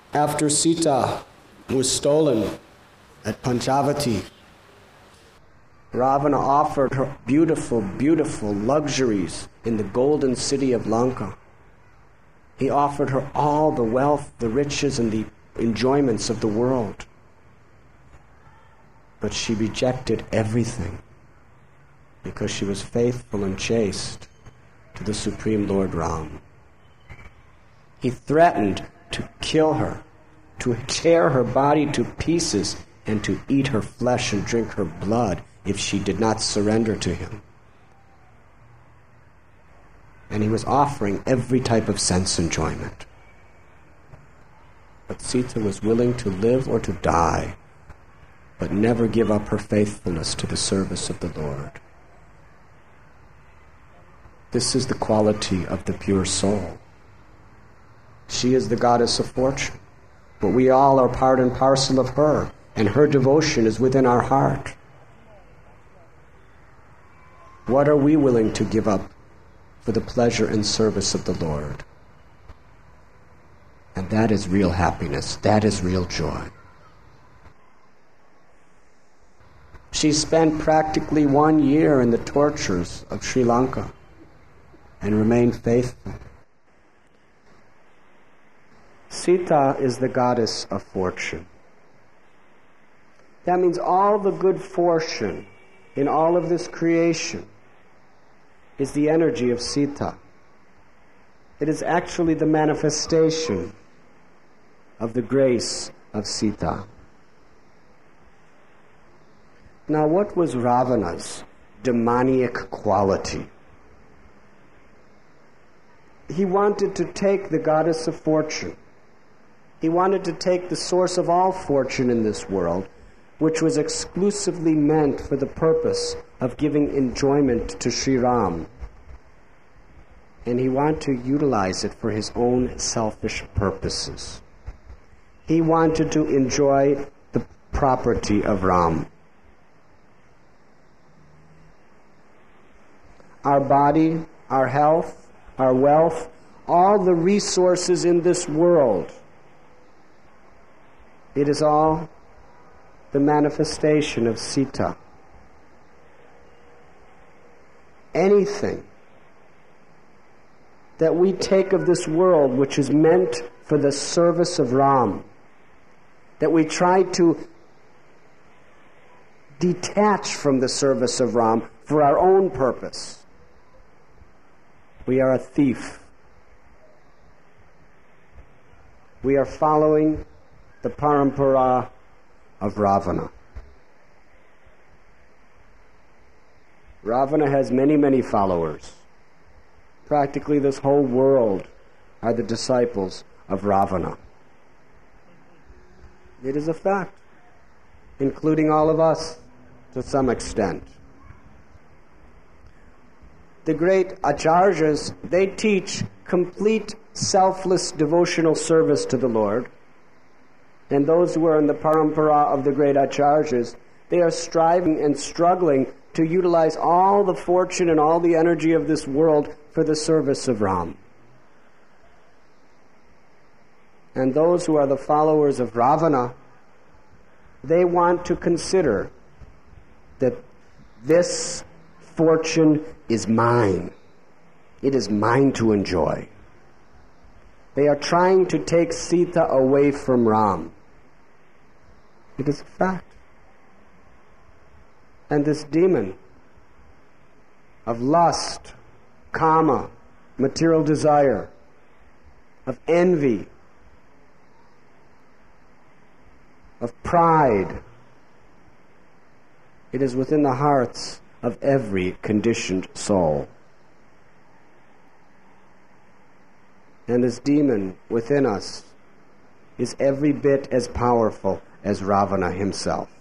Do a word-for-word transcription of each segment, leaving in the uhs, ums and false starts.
After Sita was stolen at Panchavati, Ravana offered her beautiful, beautiful luxuries in the golden city of Lanka. He offered her all the wealth, the riches, and the enjoyments of the world. But she rejected everything because she was faithful and chaste to the Supreme Lord Ram. He threatened to kill her, to tear her body to pieces, and to eat her flesh and drink her blood if she did not surrender to him. And he was offering every type of sense enjoyment. But Sita was willing to live or to die, but never give up her faithfulness to the service of the Lord. This is the quality of the pure soul. She is the goddess of fortune, but we all are part and parcel of her, and her devotion is within our heart. What are we willing to give up for the pleasure and service of the Lord? And that is real happiness. That is real joy. She spent practically one year in the tortures of Sri Lanka and remained faithful. Sita is the goddess of fortune. That means all the good fortune in all of this creation is the energy of Sita. It is actually the manifestation of the grace of Sita. Now, what was Ravana's demoniac quality? He wanted to take the goddess of fortune. He wanted to take the source of all fortune in this world, which was exclusively meant for the purpose of giving enjoyment to Sri Ram. And he wanted to utilize it for his own selfish purposes. He wanted to enjoy the property of Ram. Our body, our health, our wealth, all the resources in this world, it is all the manifestation of Sita. Anything that we take of this world which is meant for the service of Ram, that we try to detach from the service of Ram for our own purpose, we are a thief. We are following the parampara of Ravana. Ravana has many, many followers. Practically this whole world are the disciples of Ravana. It is a fact, including all of us to some extent. The great acharyas, they teach complete selfless devotional service to the Lord. And those who are in the parampara of the great acharyas, they are striving and struggling to utilize all the fortune and all the energy of this world for the service of Ram. And those who are the followers of Ravana, they want to consider that this fortune is mine. It is mine to enjoy. They are trying to take Sita away from Ram. It is a fact. And this demon of lust, kama, material desire, of envy, of pride, it is within the hearts of every conditioned soul. And this demon within us is every bit as powerful as Ravana himself.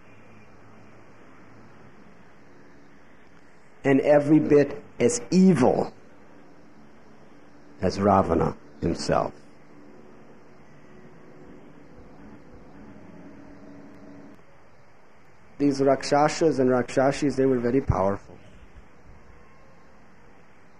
And every bit as evil as Ravana himself. These Rakshasas and Rakshashis, they were very powerful.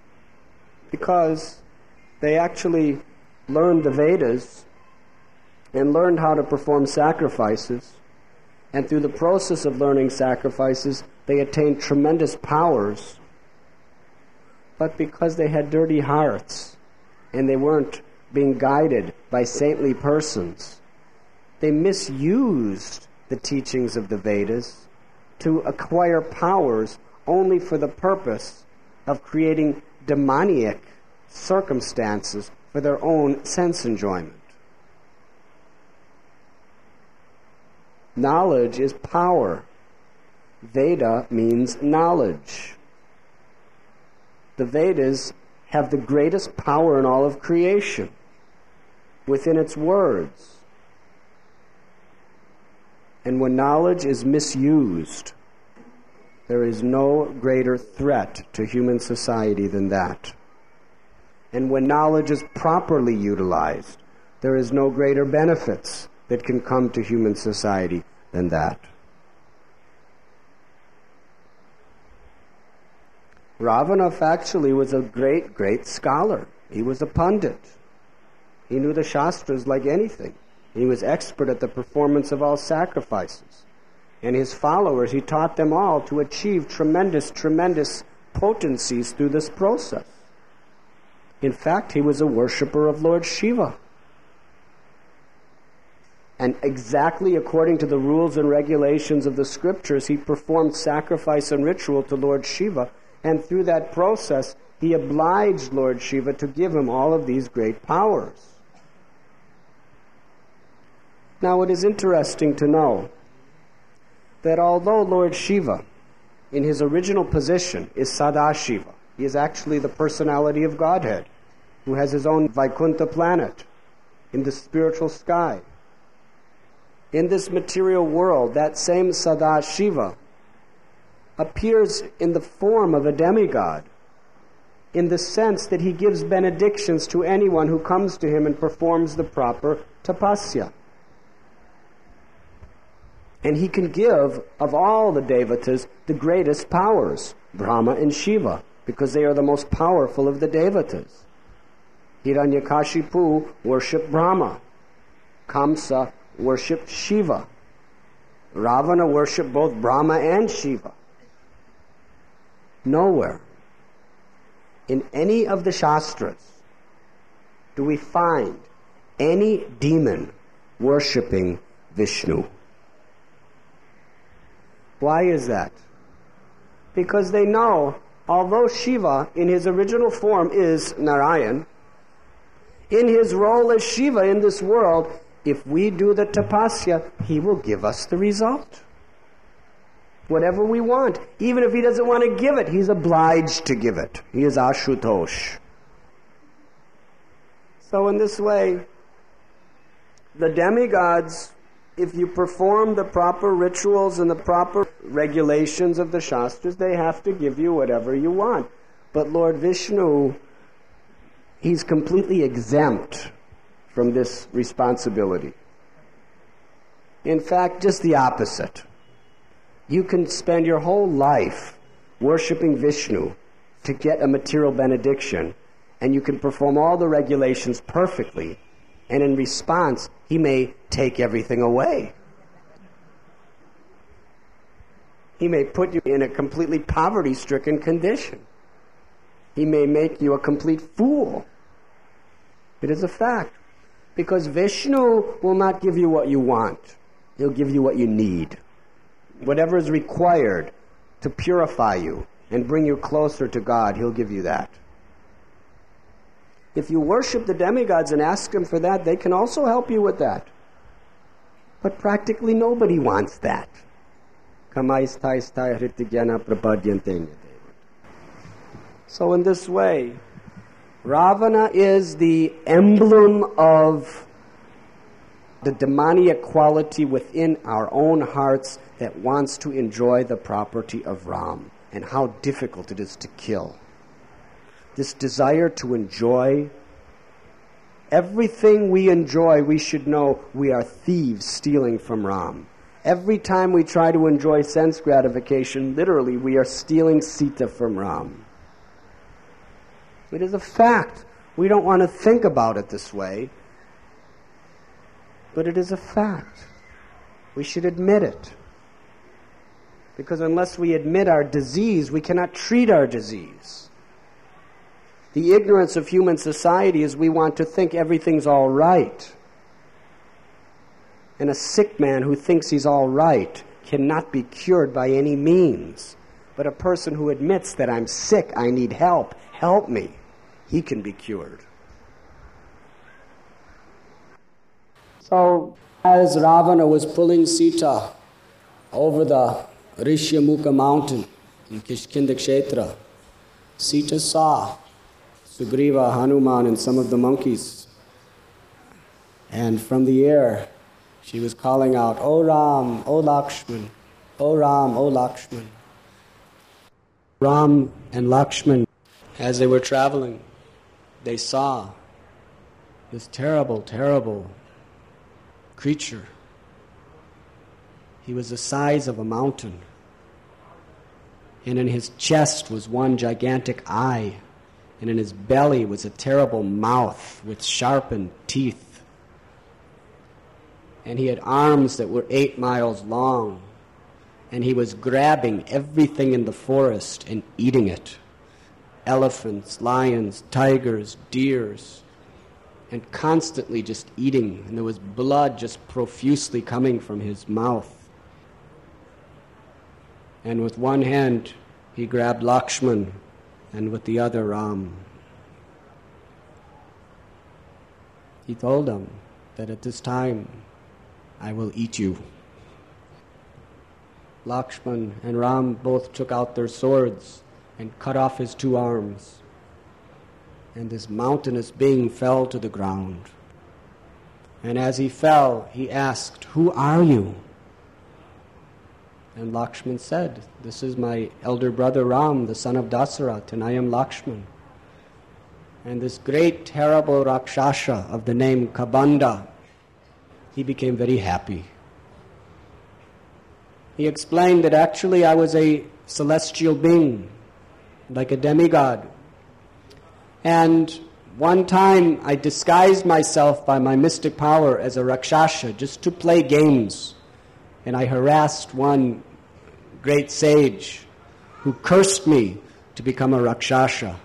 Because they actually learned the Vedas and learned how to perform sacrifices. And through the process of learning sacrifices, they attained tremendous powers. But because they had dirty hearts and they weren't being guided by saintly persons, they misused the teachings of the Vedas to acquire powers only for the purpose of creating demoniac circumstances for their own sense enjoyment. Knowledge is power. Veda means knowledge. The Vedas have the greatest power in all of creation within its words. And when knowledge is misused, there is no greater threat to human society than that. And when knowledge is properly utilized, there is no greater benefits that can come to human society than that. Ravana actually was a great, great scholar. He was a pundit. He knew the Shastras like anything. He was expert at the performance of all sacrifices. And his followers, he taught them all to achieve tremendous, tremendous potencies through this process. In fact, he was a worshiper of Lord Shiva. And exactly according to the rules and regulations of the scriptures, he performed sacrifice and ritual to Lord Shiva. And through that process, he obliged Lord Shiva to give him all of these great powers. Now, it is interesting to know that although Lord Shiva, in his original position, is Sadashiva, he is actually the personality of Godhead, who has his own Vaikuntha planet in the spiritual sky. In this material world, that same Sadashiva appears in the form of a demigod, in the sense that he gives benedictions to anyone who comes to him and performs the proper tapasya. And he can give, of all the devatas, the greatest powers, Brahma and Shiva, because they are the most powerful of the devatas. Hiranyakashipu worshipped Brahma. Kamsa worshipped Shiva. Ravana worshipped both Brahma and Shiva. Nowhere in any of the Shastras do we find any demon worshipping Vishnu. Why is that? Because they know, although Shiva in his original form is Narayan, in his role as Shiva in this world, if we do the tapasya, he will give us the result. Whatever we want. Even if he doesn't want to give it, he's obliged to give it. He is Ashutosh. So in this way, the demigods, if you perform the proper rituals and the proper regulations of the Shastras, they have to give you whatever you want. But Lord Vishnu, he's completely exempt from this responsibility. In fact, just the opposite. You can spend your whole life worshiping Vishnu to get a material benediction, and you can perform all the regulations perfectly, and in response, he may take everything away. He may put you in a completely poverty-stricken condition. He may make you a complete fool. It is a fact. Because Vishnu will not give you what you want. He'll give you what you need. Whatever is required to purify you and bring you closer to God, he'll give you that. If you worship the demigods and ask them for that, they can also help you with that. But practically nobody wants that. So in this way, Ravana is the emblem of the demoniac quality within our own hearts that wants to enjoy the property of Ram, and how difficult it is to kill. This desire to enjoy everything we enjoy, we should know we are thieves stealing from Ram. Every time we try to enjoy sense gratification, literally we are stealing Sita from Ram. It is a fact. We don't want to think about it this way. but it is a fact. We should admit it. Because unless we admit our disease, we cannot treat our disease. The ignorance of human society is we want to think everything's all right. And a sick man who thinks he's all right cannot be cured by any means. But a person who admits that I'm sick, I need help, help me, he can be cured. So, as Ravana was pulling Sita over the Rishyamukha mountain in Kishkinda Kshetra, Sita saw Sugriva, Hanuman, and some of the monkeys. And from the air, she was calling out, O Ram, O Lakshman, O Ram, O Lakshman. Ram and Lakshman, as they were traveling, they saw this terrible, terrible creature. He was the size of a mountain. And in his chest was one gigantic eye. And in his belly was a terrible mouth with sharpened teeth. And he had arms that were eight miles long. And he was grabbing everything in the forest and eating it. Elephants, lions, tigers, deers. And constantly just eating. And there was blood just profusely coming from his mouth. And with one hand, he grabbed Lakshman, and with the other, Ram. He told them that at this time, I will eat you. Lakshman and Ram both took out their swords and cut off his two arms. And this mountainous being fell to the ground. And as he fell, he asked, Who are you? And Lakshman said, This is my elder brother Ram, the son of Dasarat, and I am Lakshman. And this great, terrible Rakshasa of the name Kabanda, he became very happy. He explained that actually I was a celestial being, like a demigod. And one time I disguised myself by my mystic power as a Rakshasa just to play games. And I harassed one great sage who cursed me to become a Rakshasa.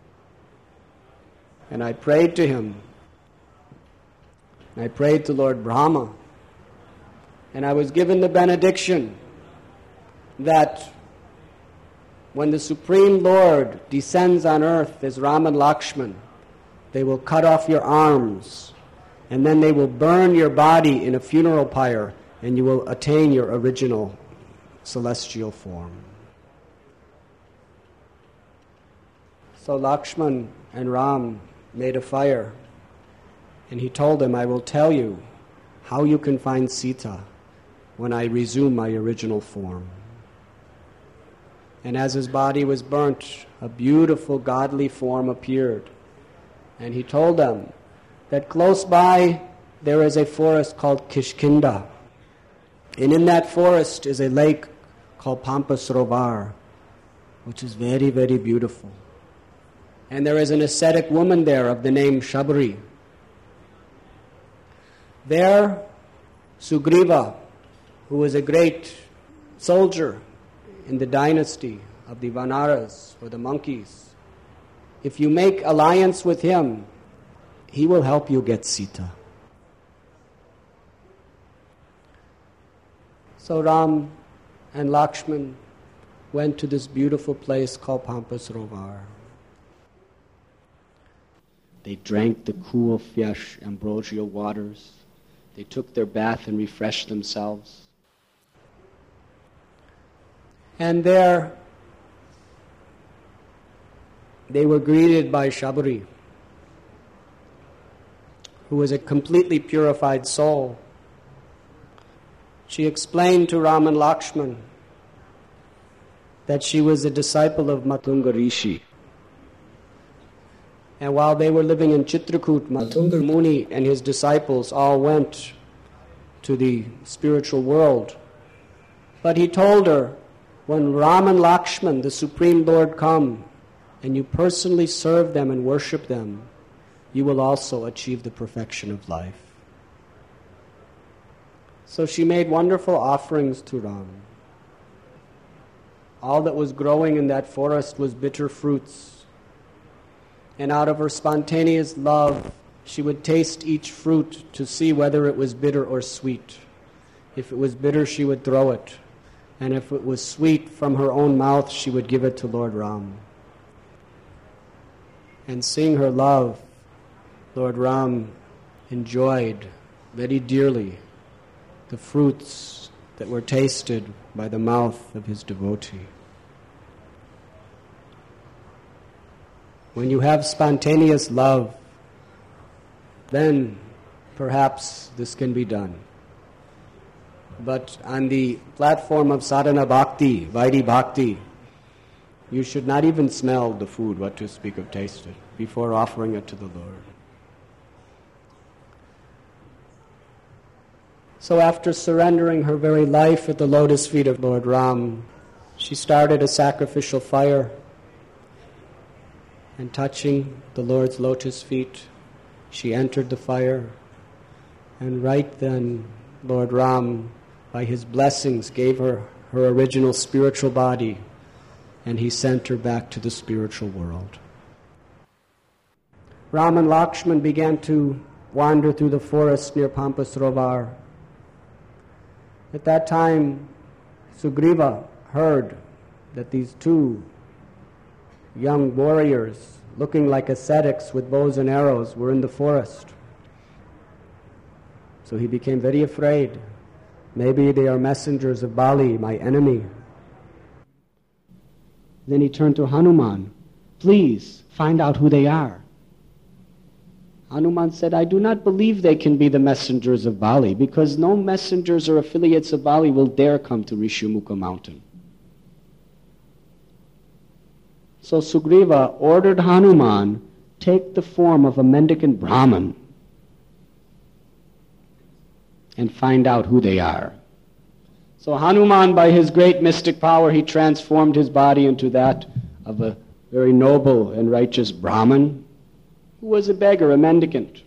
And I prayed to him. And I prayed to Lord Brahma. And I was given the benediction that when the Supreme Lord descends on earth as Ram and Lakshman, they will cut off your arms, and then they will burn your body in a funeral pyre, and you will attain your original celestial form. So Lakshman and Ram made a fire, and he told them, I will tell you how you can find Sita when I resume my original form. And as his body was burnt, a beautiful godly form appeared. And he told them that close by there is a forest called Kishkinda. And in that forest is a lake called Pampasarovar, which is very, very beautiful. And there is an ascetic woman there of the name Shabari. There, Sugriva, who was a great soldier in the dynasty of the Vanaras, or the monkeys, if you make alliance with him, he will help you get Sita. So Ram and Lakshman went to this beautiful place called Pampasarovar. They drank the cool, fresh, ambrosial waters. They took their bath and refreshed themselves. And there they were greeted by Shabari, who was a completely purified soul. She explained to Ram and Lakshman that she was a disciple of Matunga Rishi. And while they were living in Chitrakoot, Matunga Muni and his disciples all went to the spiritual world. But he told her, when Ram and Lakshman, the Supreme Lord, come, and you personally serve them and worship them, you will also achieve the perfection of life. So she made wonderful offerings to Ram. All that was growing in that forest was bitter fruits. And out of her spontaneous love, she would taste each fruit to see whether it was bitter or sweet. If it was bitter, she would throw it. And if it was sweet from her own mouth, she would give it to Lord Ram. And seeing her love, Lord Ram enjoyed very dearly the fruits that were tasted by the mouth of his devotee. When you have spontaneous love, then perhaps this can be done. But on the platform of sadhana bhakti, Vaidhi bhakti, you should not even smell the food, what to speak of taste it, before offering it to the Lord. So after surrendering her very life at the lotus feet of Lord Ram, she started a sacrificial fire, and touching the Lord's lotus feet, she entered the fire, and right then Lord Ram, by his blessings, gave her her original spiritual body, and he sent her back to the spiritual world. Ram and Lakshman began to wander through the forest near Pampasarovar. At that time, Sugriva heard that these two young warriors, looking like ascetics with bows and arrows, were in the forest. So he became very afraid. Maybe they are messengers of Bali, my enemy. Then he turned to Hanuman. Please, find out who they are. Hanuman said, I do not believe they can be the messengers of Bali, because no messengers or affiliates of Bali will dare come to Rishyamukha mountain. So Sugriva ordered Hanuman take the form of a mendicant Brahmin and find out who they are. So Hanuman, by his great mystic power, he transformed his body into that of a very noble and righteous Brahmin, who was a beggar, a mendicant.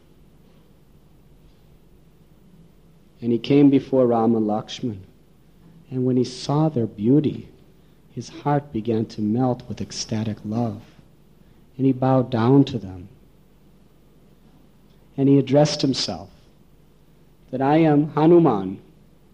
And he came before Ram and Lakshman. And when he saw their beauty, his heart began to melt with ecstatic love. And he bowed down to them. And he addressed himself that I am Hanuman.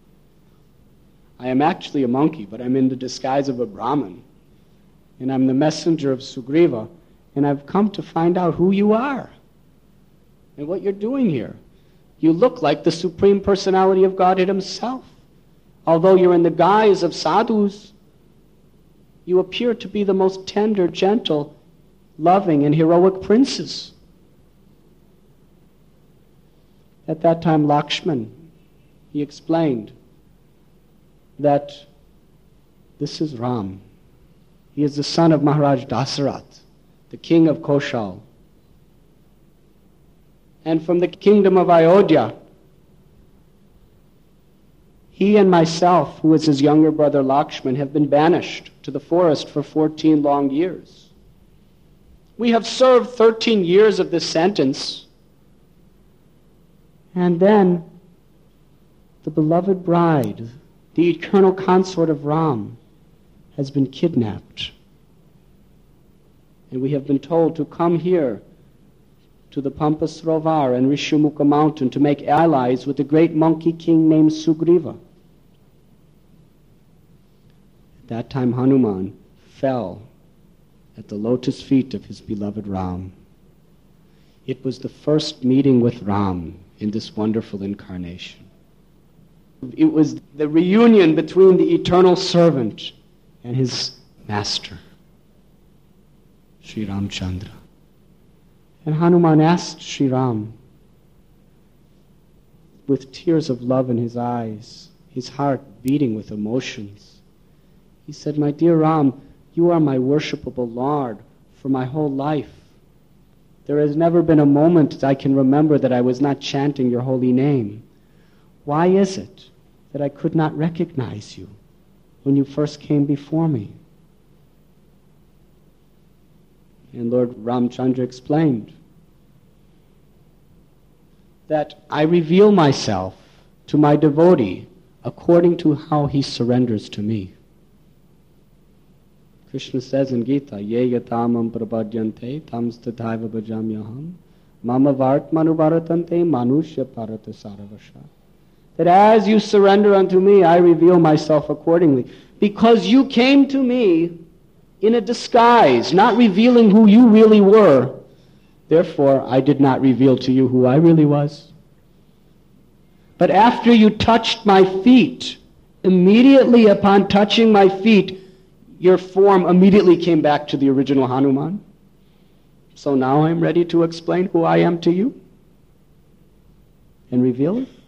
I am actually a monkey, but I'm in the disguise of a Brahmin. And I'm the messenger of Sugriva. And I've come to find out who you are and what you're doing here. You look like the Supreme Personality of Godhead himself. Although you're in the guise of sadhus, you appear to be the most tender, gentle, loving, and heroic princes. At that time, Lakshman, he explained that this is Ram. He is the son of Maharaj Dasarath, the king of Koshal. And from the kingdom of Ayodhya, he and myself, who is his younger brother Lakshman, have been banished to the forest for fourteen long years. We have served thirteen years of this sentence. And then the beloved bride, the eternal consort of Ram, has been kidnapped. And we have been told to come here to the Pampasarovar and Rishyamukha mountain to make allies with a great monkey king named Sugriva. At that time Hanuman fell at the lotus feet of his beloved Ram. It was the first meeting with Ram in this wonderful incarnation. It was the reunion between the eternal servant and his master, Sri Ramchandra. And Hanuman asked Sri Ram, with tears of love in his eyes, his heart beating with emotions, he said, my dear Ram, you are my worshipable Lord for my whole life. There has never been a moment that I can remember that I was not chanting your holy name. Why is it that I could not recognize you when you first came before me? And Lord Ramchandra explained that I reveal myself to my devotee according to how he surrenders to me. Krishna says in Gita, Ye yatamam prabhadyante tamstataiva bhajamyaham mama vartmanuvaratante manushya parata saravasha. That as you surrender unto me, I reveal myself accordingly. Because you came to me in a disguise, not revealing who you really were. Therefore, I did not reveal to you who I really was. But after you touched my feet, immediately upon touching my feet, your form immediately came back to the original Hanuman. So now I'm ready to explain who I am to you and reveal it.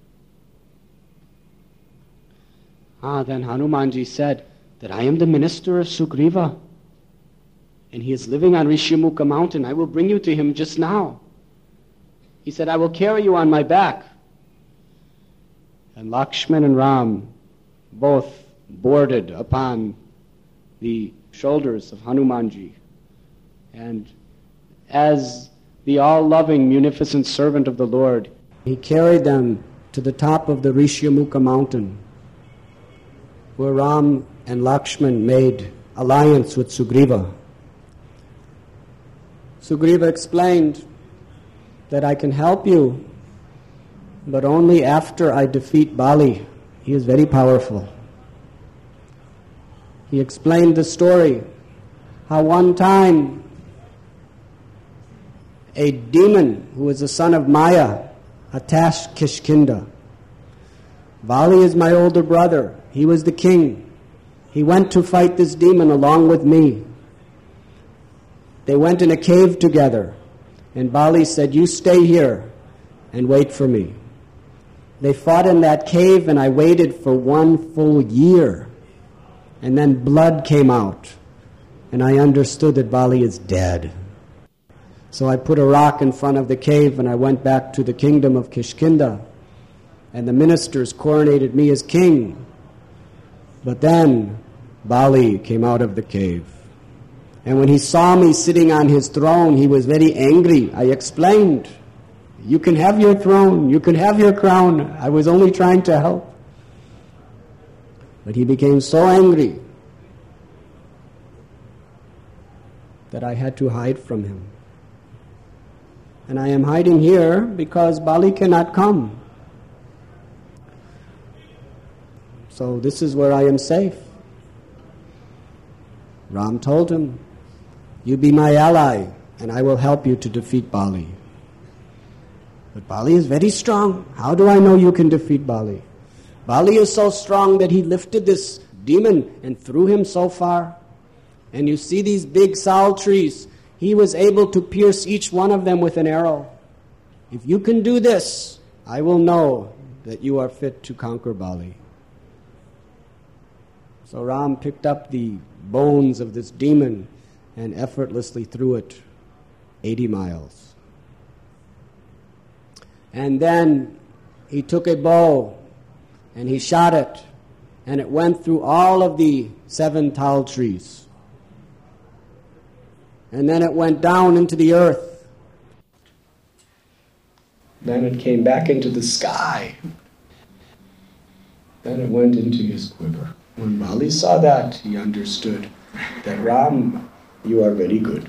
Ah, then Hanumanji said that I am the minister of Sugriva, and he is living on Rishyamukha mountain. I will bring you to him just now. He said, I will carry you on my back. And Lakshman and Ram both boarded upon the shoulders of Hanumanji. And as the all-loving, munificent servant of the Lord, he carried them to the top of the Rishyamukha mountain, where Ram and Lakshman made alliance with Sugriva. Sugriva explained that I can help you, but only after I defeat Bali. He is very powerful. He explained the story, how one time a demon who was the son of Maya attacked Kishkinda. Bali is my older brother. He was the king. He went to fight this demon along with me. They went in a cave together, and Bali said, you stay here and wait for me. They fought in that cave, and I waited for one full year. And then blood came out, and I understood that Bali is dead. So I put a rock in front of the cave, and I went back to the kingdom of Kishkinda, and the ministers coronated me as king. But then Bali came out of the cave. And when he saw me sitting on his throne, he was very angry. I explained, you can have your throne, you can have your crown. I was only trying to help. But he became so angry that I had to hide from him. And I am hiding here because Bali cannot come. So this is where I am safe. Ram told him, you be my ally, and I will help you to defeat Bali. But Bali is very strong. How do I know you can defeat Bali? Bali is so strong that he lifted this demon and threw him so far. And you see these big sal trees. He was able to pierce each one of them with an arrow. If you can do this, I will know that you are fit to conquer Bali. So Ram picked up the bones of this demon and effortlessly threw it eighty miles. And then he took a bow and he shot it, and it went through all of the seven tal trees. And then it went down into the earth. Then it came back into the sky. Then it went into his quiver. When Bali saw that, he understood that Ram, you are very good.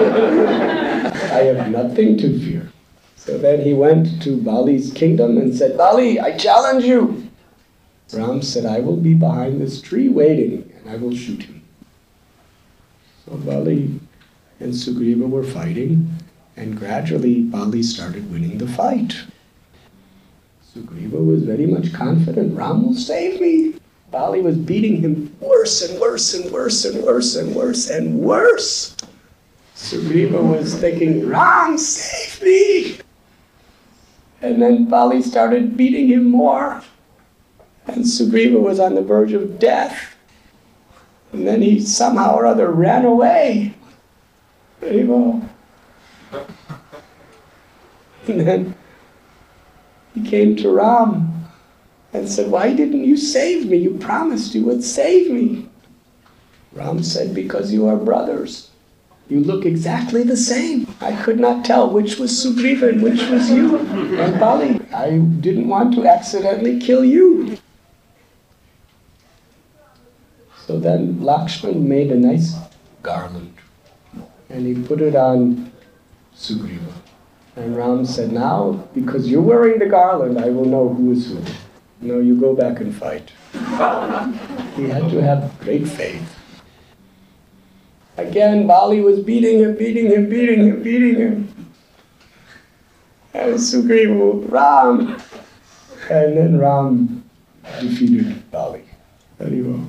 I have nothing to fear. So then he went to Bali's kingdom and said, Bali, I challenge you. Ram said, I will be behind this tree waiting, and I will shoot him. So Bali and Sugriva were fighting, and gradually Bali started winning the fight. Sugriva was very much confident, Ram will save me. Bali was beating him worse and worse and worse and worse and worse and worse. Sugriva was thinking, Ram, save me! And then Bali started beating him more. And Sugriva was on the verge of death. And then he somehow or other ran away. And then he came to Ram and said, why didn't you save me? You promised you would save me. Ram said, because you are brothers. You look exactly the same. I could not tell which was Sugriva and which was you. And Bali, I didn't want to accidentally kill you. So then Lakshman made a nice garland and he put it on Sugriva. And Ram said, now, because you're wearing the garland, I will know who is who. No, you go back and fight. He had to have great faith. Again, Bali was beating him, beating him, beating him, beating him. And Sugriva, Ram. And then Ram defeated Bali. Very well.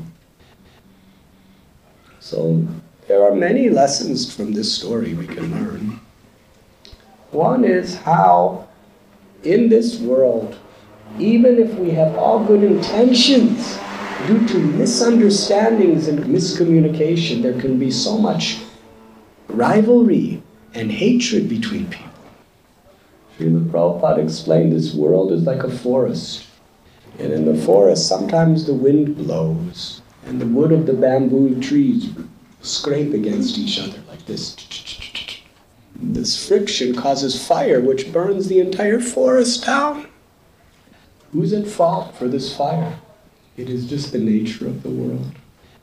So there are many lessons from this story we can learn. One is how in this world, even if we have all good intentions, due to misunderstandings and miscommunication, there can be so much rivalry and hatred between people. Srila Prabhupada explained this world is like a forest. And in the forest, sometimes the wind blows, and the wood of the bamboo trees scrape against each other like this. This friction causes fire, which burns the entire forest down. Who's at fault for this fire? It is just the nature of the world.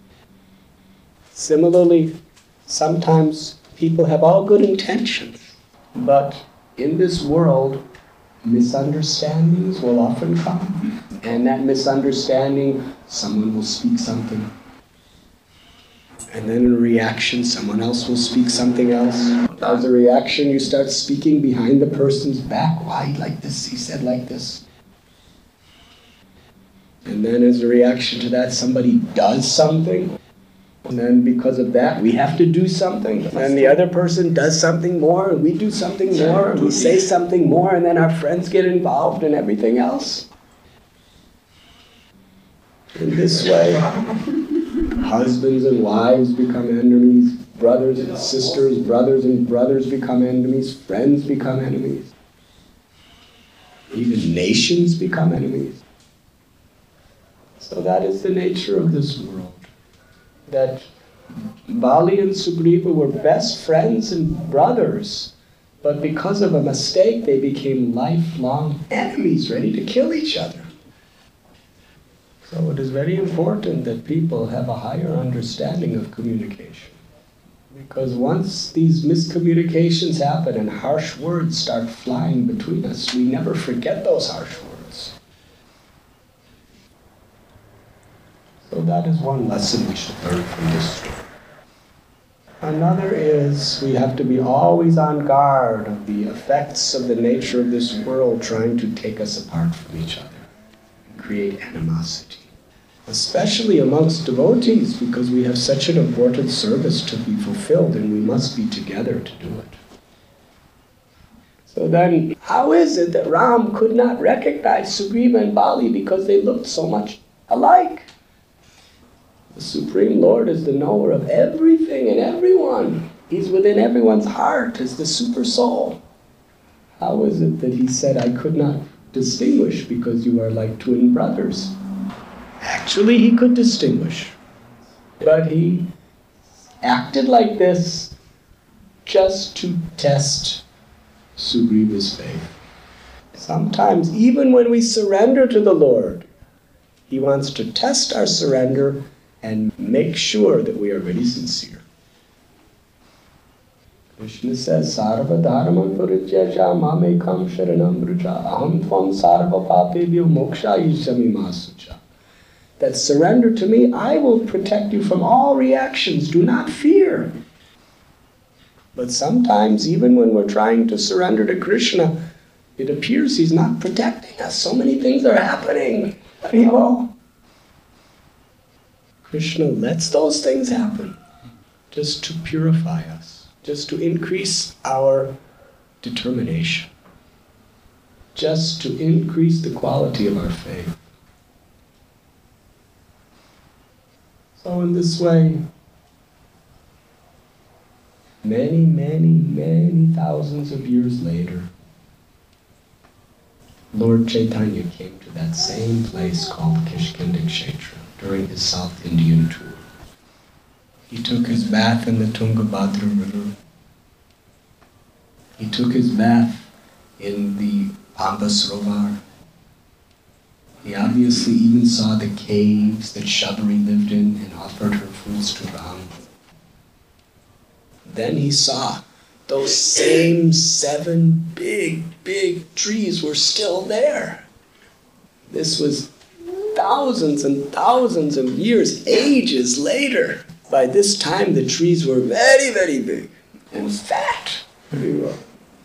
Similarly, sometimes people have all good intentions, but in this world, misunderstandings will often come. And that misunderstanding, someone will speak something. And then in reaction, someone else will speak something else. As a reaction, you start speaking behind the person's back. Why like this? He said like this. And then as a reaction to that, somebody does something. And then because of that, we have to do something. And then the other person does something more, and we do something more, and we say something more, and then our friends get involved in everything else. In this way, husbands and wives become enemies, brothers and sisters, brothers and brothers become enemies, friends become enemies. Even nations become enemies. So that is the nature of this world. That Bali and Sugriva were best friends and brothers, but because of a mistake, they became lifelong enemies, ready to kill each other. So it is very important that people have a higher understanding of communication. Because once these miscommunications happen and harsh words start flying between us, we never forget those harsh words. So that is one lesson we should learn from this story. Another is we have to be always on guard of the effects of the nature of this world trying to take us apart from each other and create animosity. Especially amongst devotees, because we have such an important service to be fulfilled and we must be together to do it. So then, how is it that Ram could not recognize Sugriva and Bali because they looked so much alike? The Supreme Lord is the knower of everything and everyone. He's within everyone's heart as the super soul. How is it that he said, I could not distinguish because you are like twin brothers? Actually, he could distinguish. But he acted like this just to test Sugriva's faith. Sometimes, even when we surrender to the Lord, he wants to test our surrender and make sure that we are really sincere. Krishna says, Sarva dharman parijyaja mamekam sharanam vraja aham tvam sarva papebhyo mokshayishyami masucha. That surrender to me, I will protect you from all reactions. Do not fear. But sometimes, even when we're trying to surrender to Krishna, it appears he's not protecting us. So many things are happening. Haribo. Krishna lets those things happen just to purify us, just to increase our determination, just to increase the quality of our faith. So in this way, many, many, many thousands of years later, Lord Chaitanya came to that same place called Kishkinda Kshetra during his South Indian tour. He took his bath in the Tungabhadra river. He took his bath in the Pambasarovar. He obviously even saw the caves that Shabari lived in and offered her foods to Ram. Then he saw those same seven big, big trees were still there. This was thousands and thousands of years, ages later. By this time, the trees were very, very big and fat. Very well.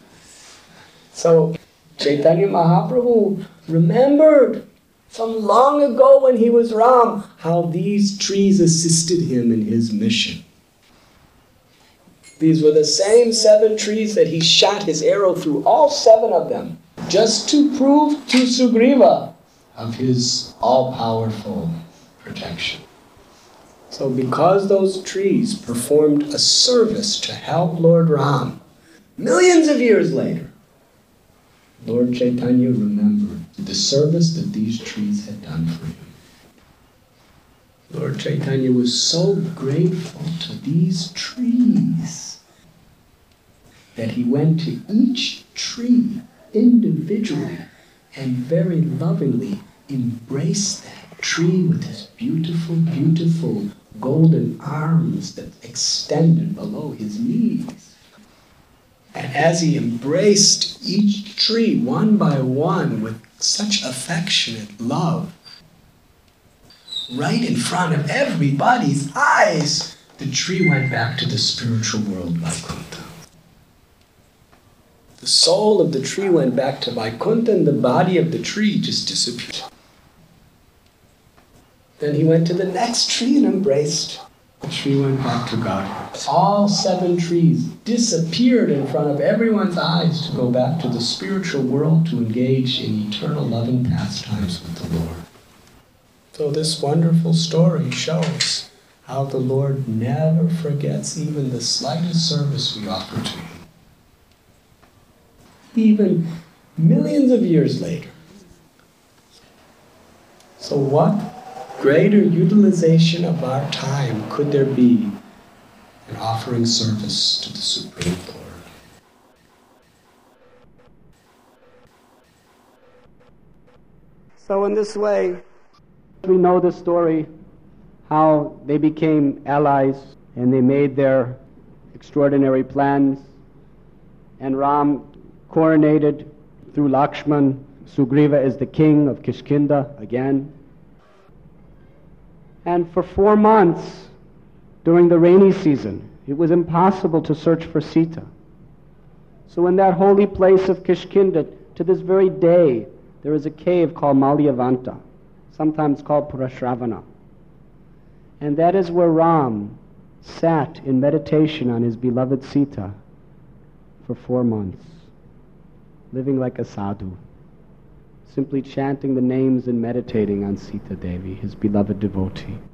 So Chaitanya Mahaprabhu remembered from long ago when he was Ram how these trees assisted him in his mission. These were the same seven trees that he shot his arrow through, all seven of them, just to prove to Sugriva of his all-powerful protection. So because those trees performed a service to help Lord Ram, millions of years later, Lord Chaitanya remembered the service that these trees had done for him. Lord Chaitanya was so grateful to these trees that he went to each tree individually and very lovingly embraced that tree with his beautiful, beautiful golden arms that extended below his knees. And as he embraced each tree one by one with such affectionate love, right in front of everybody's eyes, the tree went back to the spiritual world, Vaikuntha. The soul of the tree went back to Vaikuntha and the body of the tree just disappeared. Then he went to the next tree and embraced. The tree went back to God. All seven trees disappeared in front of everyone's eyes to go back to the spiritual world to engage in eternal loving pastimes with the Lord. So this wonderful story shows how the Lord never forgets even the slightest service we offer to Him. Even millions of years later. So what greater utilization of our time could there be in offering service to the Supreme Lord? So in this way, we know the story, how they became allies and they made their extraordinary plans, and Ram coronated through Lakshman Sugriva as the king of Kishkinda again. And for four months during the rainy season, it was impossible to search for Sita. So in that holy place of Kishkinda, to this very day, there is a cave called Malyavanta, sometimes called Purashravana. And that is where Ram sat in meditation on his beloved Sita for four months, living like a sadhu, simply chanting the names and meditating on Sita Devi, his beloved devotee.